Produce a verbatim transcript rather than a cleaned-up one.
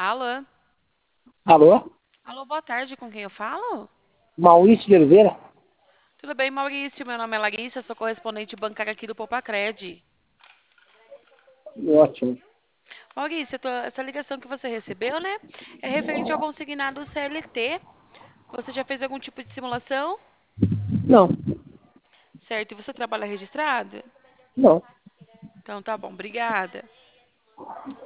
Alô? Alô? Alô, boa tarde, com quem eu falo? Maurício de Oliveira? Tudo bem, Maurício? Meu nome é Larissa, sou correspondente bancária aqui do Popacred. Ótimo. Maurício, eu tô- essa ligação que você recebeu, né? É referente ao consignado C L T. Você já fez algum tipo de simulação? Não, Certo, e você trabalha registrado? não. Então tá bom, obrigada.